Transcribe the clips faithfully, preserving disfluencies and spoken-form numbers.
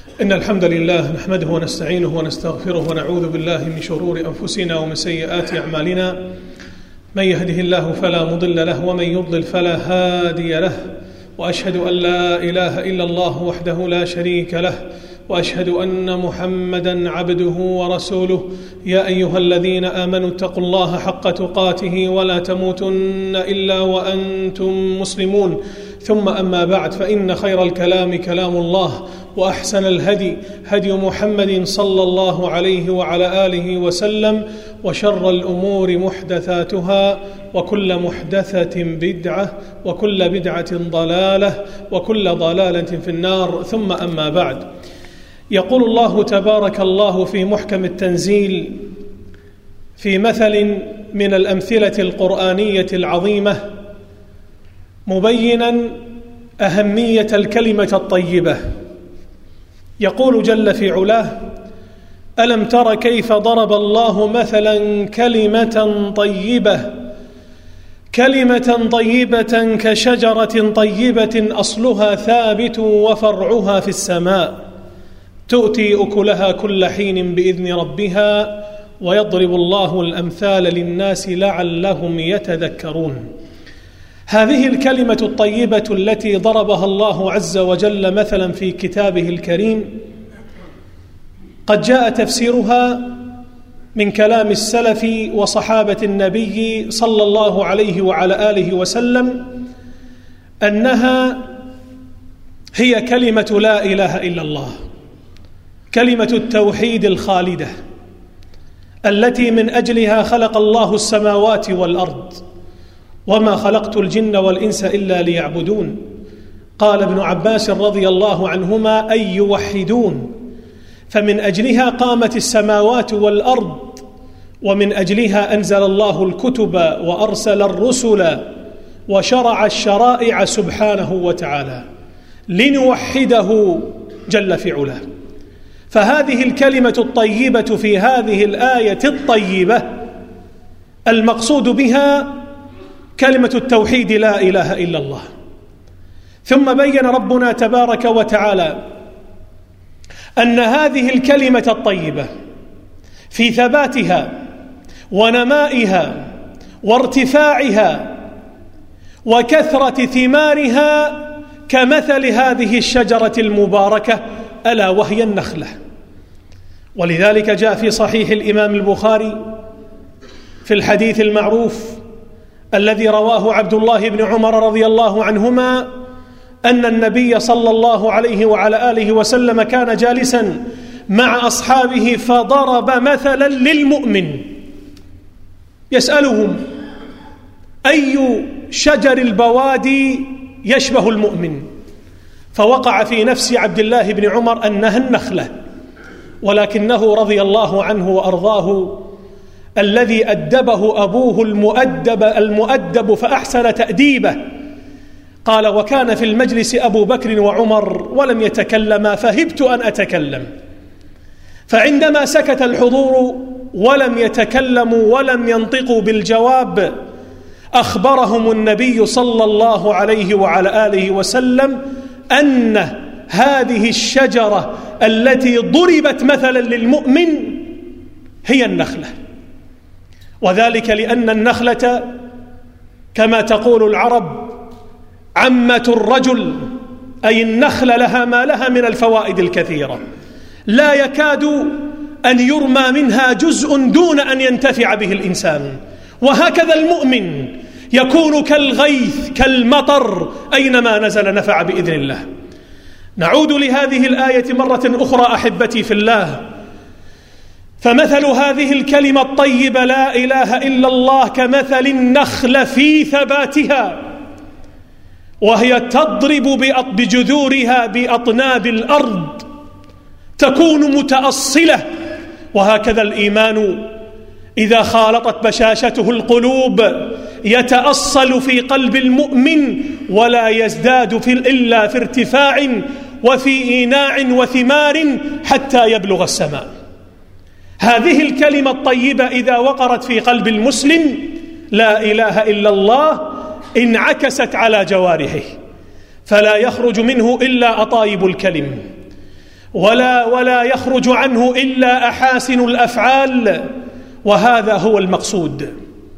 إن الحمد لله نحمده ونستعينه ونستغفره ونعوذ بالله من شرور أنفسنا ومن سيئات أعمالنا. من يهده الله فلا مضل له ومن يضلل فلا هادي له، وأشهد أن لا إله إلا الله وحده لا شريك له، وأشهد أن محمدًا عبده ورسوله. يا أيها الذين آمنوا اتقوا الله حق تقاته ولا تموتن إلا وأنتم مسلمون. ثم أما بعد، فإن خير الكلام كلام الله، وأحسن الهدي هدي محمد صلى الله عليه وعلى آله وسلم، وشر الأمور محدثاتها، وكل محدثة بدعة، وكل بدعة ضلالة، وكل ضلالة في النار. ثم أما بعد، يقول الله تبارك الله في محكم التنزيل في مثل من الأمثلة القرآنية العظيمة، مبينا أهمية الكلمة الطيبة. يقول جل في علاه: ألم تر كيف ضرب الله مثلا كلمة طيبة كلمة طيبة كشجرة طيبة أصلها ثابت وفرعها في السماء تؤتي أكلها كل حين بإذن ربها ويضرب الله الأمثال للناس لعلهم يتذكرون. هذه الكلمة الطيبة التي ضربها الله عز وجل مثلا في كتابه الكريم، قد جاء تفسيرها من كلام السلف وصحابة النبي صلى الله عليه وعلى آله وسلم أنها هي كلمة لا إله إلا الله، كلمة التوحيد الخالدة التي من أجلها خلق الله السماوات والأرض، وما خلقت الجن والإنس إلا ليعبدون. قال ابن عباس رضي الله عنهما: أي يوحدون، فمن أجلها قامت السماوات والأرض، ومن أجلها أنزل الله الكتب وأرسل الرسل وشرع الشرائع سبحانه وتعالى لنوحده جل في علاه. فهذه الكلمة الطيبة في هذه الآية الطيبة المقصود بها كلمة التوحيد لا إله إلا الله. ثم بين ربنا تبارك وتعالى أن هذه الكلمة الطيبة في ثباتها ونمائها وارتفاعها وكثرة ثمارها كمثل هذه الشجرة المباركة ألا وهي النخلة. ولذلك جاء في صحيح الإمام البخاري في الحديث المعروف الذي رواه عبد الله بن عمر رضي الله عنهما أن النبي صلى الله عليه وعلى آله وسلم كان جالسا مع أصحابه فضرب مثلا للمؤمن يسألهم: أي شجر البوادي يشبه المؤمن؟ فوقع في نفس عبد الله بن عمر أنها النخلة، ولكنه رضي الله عنه وأرضاه الذي أدبه أبوه المؤدب المؤدب فأحسن تأديبه قال: وكان في المجلس أبو بكر وعمر ولم يتكلما فهبت أن أتكلم، فعندما سكت الحضور ولم يتكلموا ولم ينطقوا بالجواب أخبرهم النبي صلى الله عليه وعلى آله وسلم أن هذه الشجرة التي ضربت مثلا للمؤمن هي النخلة. وذلك لأن النخلة كما تقول العرب عمة الرجل، أي النخل لها ما لها من الفوائد الكثيرة، لا يكاد أن يرمى منها جزء دون أن ينتفع به الإنسان. وهكذا المؤمن يكون كالغيث كالمطر، أينما نزل نفع بإذن الله. نعود لهذه الآية مرة أخرى أحبتي في الله. فمثل هذه الكلمة الطيبة لا إله إلا الله كمثل النخل في ثباتها، وهي تضرب بجذورها بأطناب الأرض، تكون متأصلة. وهكذا الإيمان إذا خالطت بشاشته القلوب يتأصل في قلب المؤمن ولا يزداد في إلا في ارتفاع وفي إيناع وثمار حتى يبلغ السماء. هذه الكلمة الطيبة إذا وقرت في قلب المسلم لا إله إلا الله انعكست على جوارحه، فلا يخرج منه إلا أطايب الكلم، ولا ولا يخرج عنه إلا أحاسن الأفعال، وهذا هو المقصود.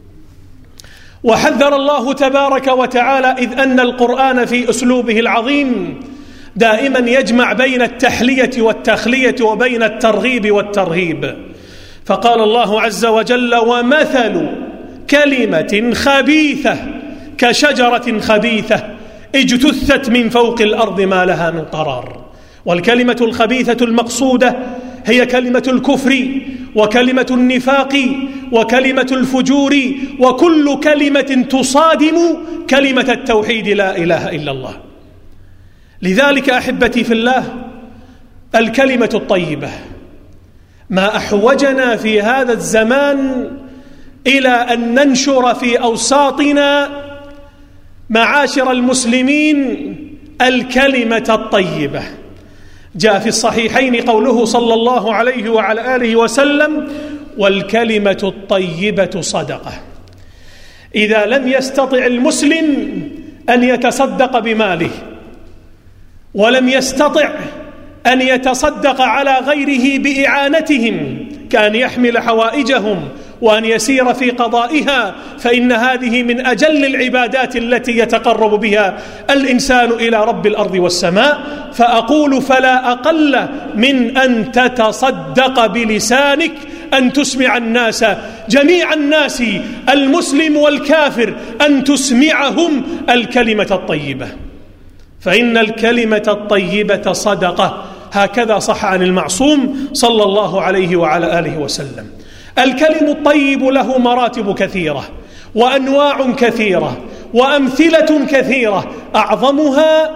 وحذر الله تبارك وتعالى إذ أن القرآن في أسلوبه العظيم دائما يجمع بين التحلية والتخلية وبين الترغيب والترهيب، فقال الله عز وجل: ومثل كلمة خبيثة كشجرة خبيثة اجتثت من فوق الأرض ما لها من قرار. والكلمة الخبيثة المقصودة هي كلمة الكفر وكلمة النفاق وكلمة الفجور وكل كلمة تصادم كلمة التوحيد لا إله إلا الله. لذلك أحبتي في الله، الكلمة الطيبة ما أحوجنا في هذا الزمان إلى أن ننشر في أوساطنا معاشر المسلمين الكلمة الطيبة. جاء في الصحيحين قوله صلى الله عليه وعلى آله وسلم: والكلمة الطيبة صدقة. إذا لم يستطع المسلم أن يتصدق بماله ولم يستطع أن يتصدق على غيره بإعانتهم كأن يحمل حوائجهم وأن يسير في قضائها، فإن هذه من أجل العبادات التي يتقرب بها الإنسان إلى رب الأرض والسماء. فأقول: فلا أقل من أن تتصدق بلسانك، أن تسمع الناس، جميع الناس المسلم والكافر، أن تسمعهم الكلمة الطيبة، فإن الكلمة الطيبة صدقة. هكذا صح عن المعصوم صلى الله عليه وعلى آله وسلم. الكلم الطيب له مراتب كثيرة وأنواع كثيرة وأمثلة كثيرة، أعظمها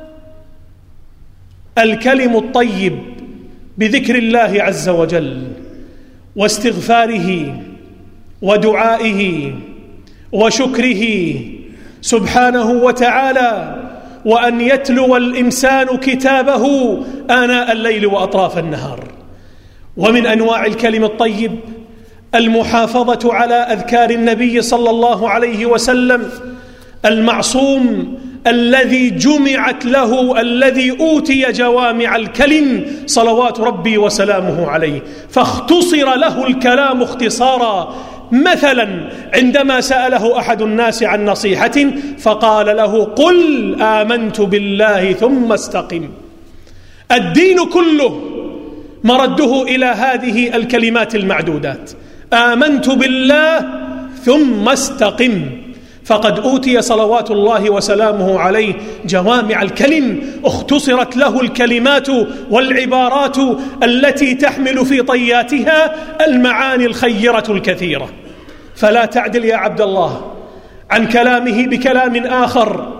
الكلم الطيب بذكر الله عز وجل واستغفاره ودعائه وشكره سبحانه وتعالى، وأن يتلو الإنسان كتابه آناء الليل وأطراف النهار. ومن أنواع الكلم الطيب المحافظة على أذكار النبي صلى الله عليه وسلم المعصوم الذي جمعت له، الذي أوتي جوامع الكلم صلوات ربي وسلامه عليه، فاختصر له الكلام اختصارا. مثلا عندما سأله أحد الناس عن نصيحة فقال له: قل آمنت بالله ثم استقم. الدين كله مرده إلى هذه الكلمات المعدودات: آمنت بالله ثم استقم. فقد أوتي صلوات الله وسلامه عليه جوامع الكلم، اختصرت له الكلمات والعبارات التي تحمل في طياتها المعاني الخيرة الكثيرة. فلا تعدل يا عبد الله عن كلامه بكلام آخر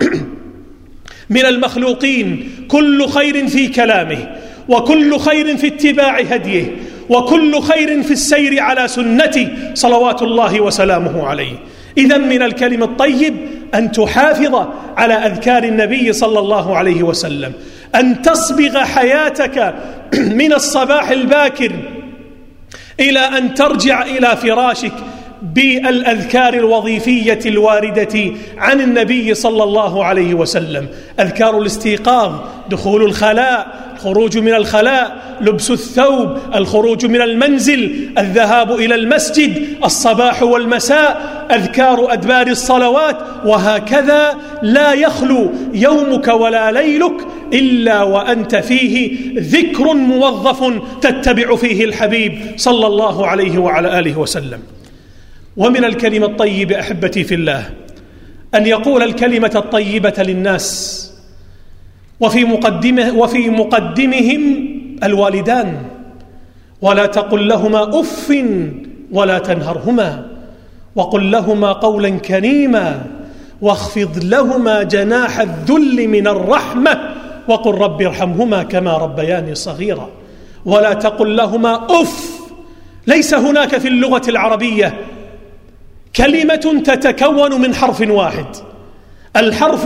من المخلوقين. كل خير في كلامه، وكل خير في اتباع هديه، وكل خير في السير على سنته صلوات الله وسلامه عليه. إذن من الكلم الطيب أن تحافظ على أذكار النبي صلى الله عليه وسلم، أن تصبغ حياتك من الصباح الباكر إلى أن ترجع إلى فراشك بالأذكار الوظيفية الواردة عن النبي صلى الله عليه وسلم. أذكار الاستيقاظ، دخول الخلاء، الخروج من الخلاء، لبس الثوب، الخروج من المنزل، الذهاب إلى المسجد، الصباح والمساء، أذكار أدبار الصلوات، وهكذا لا يخلو يومك ولا ليلك إلا وأنت فيه ذكر موظف تتبع فيه الحبيب صلى الله عليه وعلى آله وسلم. ومن الكلمة الطيبة أحبتي في الله أن يقول الكلمة الطيبة للناس، وفي مقدمه وفي مقدمهم الوالدان: ولا تقل لهما أف ولا تنهرهما، وقل لهما قولا كريما، واخفض لهما جناح الذل من الرحمة، وقل رب ارحمهما كما ربياني صغيرا. ولا تقل لهما أف. ليس هناك في اللغة العربية كلمة تتكون من حرف واحد. الحرف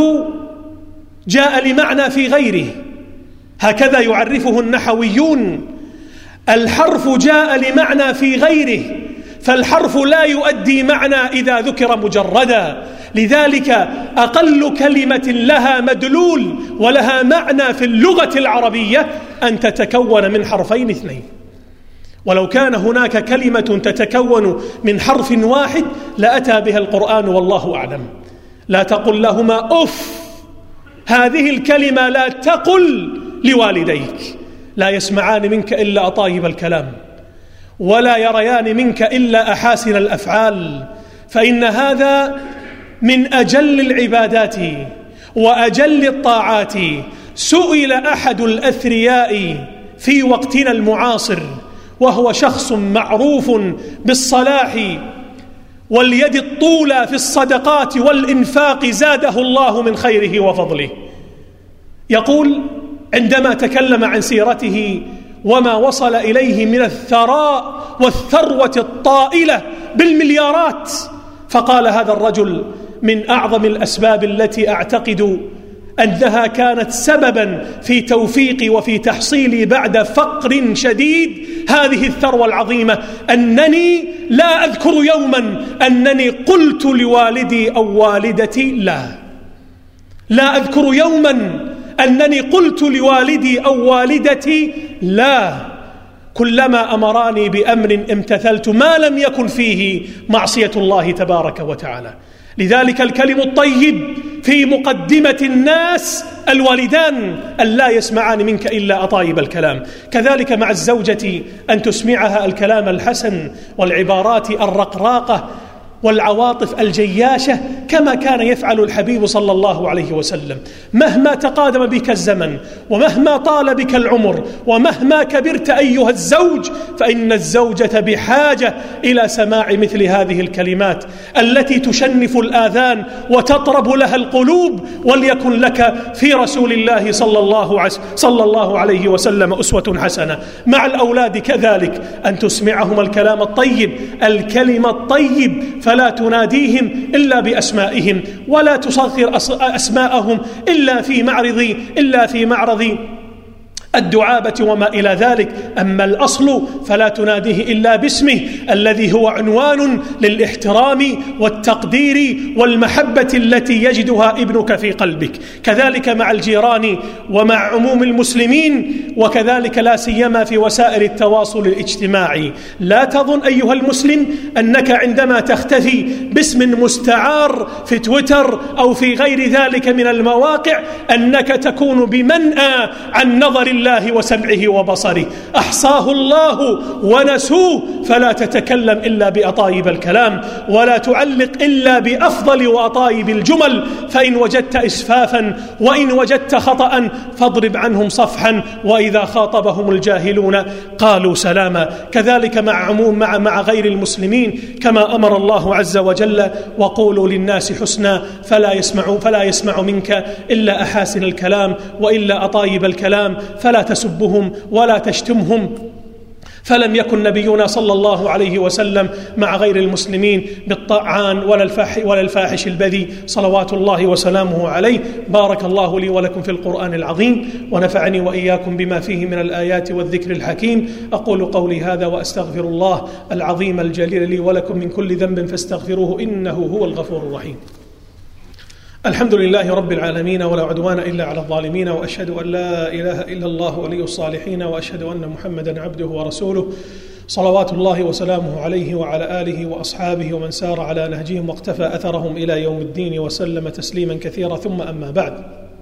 جاء لمعنى في غيره، هكذا يعرفه النحويون. الحرف جاء لمعنى في غيره، فالحرف لا يؤدي معنى إذا ذكر مجردا، لذلك أقل كلمة لها مدلول ولها معنى في اللغة العربية أن تتكون من حرفين اثنين. ولو كان هناك كلمة تتكون من حرف واحد لأتى بها القرآن والله أعلم. لا تقل لهما أف، هذه الكلمة لا تقل لوالديك، لا يسمعان منك إلا أطايب الكلام ولا يريان منك إلا أحاسن الأفعال، فإن هذا من أجل العبادات وأجل الطاعات. سئل أحد الأثرياء في وقتنا المعاصر وهو شخص معروف بالصلاح واليد الطولى في الصدقات والإنفاق زاده الله من خيره وفضله، يقول عندما تكلم عن سيرته وما وصل إليه من الثراء والثروة الطائلة بالمليارات، فقال هذا الرجل من أعظم الأسباب التي أعتقد أنها كانت سببا في توفيقي وفي تحصيلي بعد فقر شديد هذه الثروة العظيمة أنني لا أذكر يوما أنني قلت لوالدي أو والدتي لا لا أذكر يوما أنني قلت لوالدي أو والدتي لا، كلما أمراني بأمر امتثلت ما لم يكن فيه معصية الله تبارك وتعالى. لذلك الكلم الطيب في مقدمة الناس الوالدان أن لا يسمعان منك إلا أطايب الكلام. كذلك مع الزوجة أن تسمعها الكلام الحسن والعبارات الرقراقة والعواطف الجياشة كما كان يفعل الحبيب صلى الله عليه وسلم. مهما تقادم بك الزمن ومهما طال بك العمر ومهما كبرت أيها الزوج، فإن الزوجة بحاجة إلى سماع مثل هذه الكلمات التي تشنف الآذان وتطرب لها القلوب. وليكن لك في رسول الله صلى الله صلى الله عليه وسلم أسوة حسنة. مع الأولاد كذلك أن تسمعهم الكلام الطيب، الكلمة الطيب، فلا تناديهم إلا بأسمائهم ولا تصغر أسماءهم إلا في معرض إلا في معرض الدعابة وما إلى ذلك. أما الأصل فلا تناديه إلا باسمه الذي هو عنوان للاحترام والتقدير والمحبة التي يجدها ابنك في قلبك. كذلك مع الجيران ومع عموم المسلمين، وكذلك لا سيما في وسائل التواصل الاجتماعي. لا تظن أيها المسلم أنك عندما تختفي باسم مستعار في تويتر أو في غير ذلك من المواقع أنك تكون بمنأى عن نظر الله وسمعه وبصره. أحصاه الله ونسوه، فلا تتكلم إلا بأطايب الكلام ولا تعلق إلا بأفضل وأطايب الجمل. فإن وجدت إسفافا وإن وجدت خطأ فاضرب عنهم صفحا، وإذا خاطبهم الجاهلون قالوا سلاما. كذلك مع عموم مع, مع غير المسلمين كما أمر الله عز وجل وقولوا للناس حسنا، فلا يسمع, فلا يسمع منك إلا أحاسن الكلام وإلا أطايب الكلام، فلا تسبهم ولا تشتمهم. فلم يكن نبينا صلى الله عليه وسلم مع غير المسلمين بالطعان ولا الفاحش, ولا الفاحش البذيء صلوات الله وسلامه عليه. بارك الله لي ولكم في القرآن العظيم ونفعني وإياكم بما فيه من الآيات والذكر الحكيم. أقول قولي هذا وأستغفر الله العظيم الجليل لي ولكم من كل ذنب فاستغفروه إنه هو الغفور الرحيم. الحمد لله رب العالمين ولا عدوان إلا على الظالمين، وأشهد أن لا إله إلا الله ولي الصالحين، وأشهد أن محمدا عبده ورسوله صلوات الله وسلامه عليه وعلى آله وأصحابه ومن سار على نهجهم واقتفى أثرهم إلى يوم الدين وسلم تسليما كثيرا. ثم أما بعد،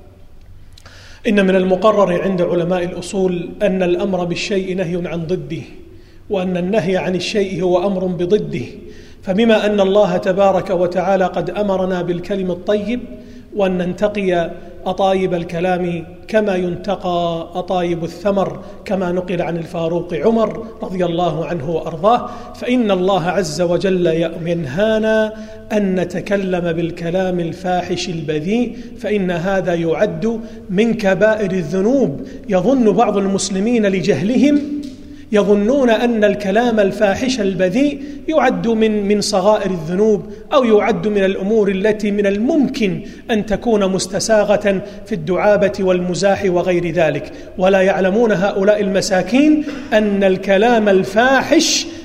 إن من المقرر عند علماء الأصول أن الأمر بالشيء نهي عن ضده، وأن النهي عن الشيء هو أمر بضده. فبما أن الله تبارك وتعالى قد أمرنا بالكلم الطيب وأن ننتقي أطايب الكلام كما ينتقى أطايب الثمر كما نقل عن الفاروق عمر رضي الله عنه وأرضاه، فإن الله عز وجل ينهانا أن نتكلم بالكلام الفاحش البذيء، فإن هذا يعد من كبائر الذنوب. يظن بعض المسلمين لجهلهم يظنون أن الكلام الفاحش البذيء يعد من من صغائر الذنوب أو يعد من الأمور التي من الممكن أن تكون مستساغة في الدعابة والمزاح وغير ذلك، ولا يعلمون هؤلاء المساكين أن الكلام الفاحش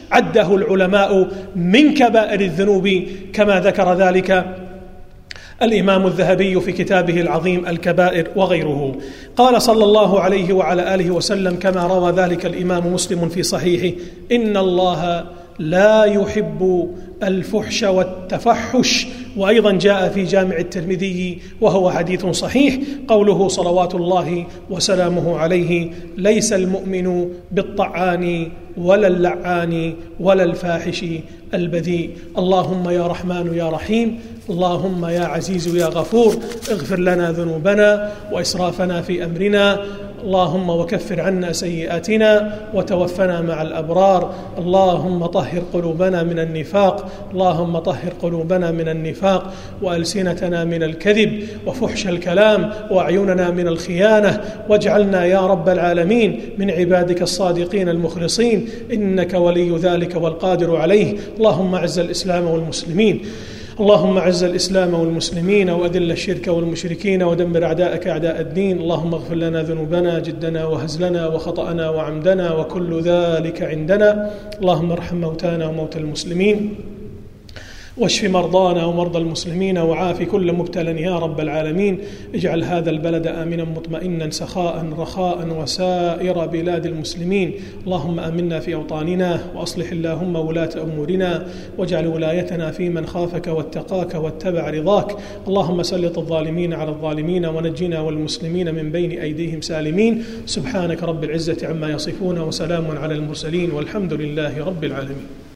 عده العلماء من كبائر الذنوب كما ذكر ذلك الإمام الذهبي في كتابه العظيم الكبائر وغيره. قال صلى الله عليه وعلى آله وسلم كما روى ذلك الإمام مسلم في صحيحه: إن الله لا يحب الفحش والتفحش. وأيضا جاء في جامع الترمذي وهو حديث صحيح قوله صلوات الله وسلامه عليه: ليس المؤمن بالطعان ولا اللعان ولا الفاحش البذيء. اللهم يا رحمن يا رحيم، اللهم يا عزيز يا غفور، اغفر لنا ذنوبنا وإسرافنا في أمرنا، اللهم وكفر عنا سيئاتنا وتوفنا مع الأبرار. اللهم طهر قلوبنا من النفاق، اللهم طهر قلوبنا من النفاق وألسنتنا من الكذب وفحش الكلام وأعيننا من الخيانة، واجعلنا يا رب العالمين من عبادك الصادقين المخلصين، إنك ولي ذلك والقادر عليه. اللهم أعز الإسلام والمسلمين، اللهم أعز الإسلام والمسلمين وأذل الشرك والمشركين ودمر أعداءك أعداء الدين. اللهم اغفر لنا ذنوبنا جدنا وهزلنا وخطأنا وعمدنا وكل ذلك عندنا. اللهم ارحم موتانا وموتى المسلمين، واشف مرضانا ومرضى المسلمين، وعاف كل مبتلى يا رب العالمين. اجعل هذا البلد آمنا مطمئنا سخاء رخاء وسائر بلاد المسلمين. اللهم آمنا في أوطاننا، وأصلح اللهم ولاة أمورنا، واجعل ولايتنا في من خافك واتقاك واتبع رضاك. اللهم سلط الظالمين على الظالمين، ونجنا والمسلمين من بين أيديهم سالمين. سبحانك رب العزة عما يصفون، وسلام على المرسلين، والحمد لله رب العالمين.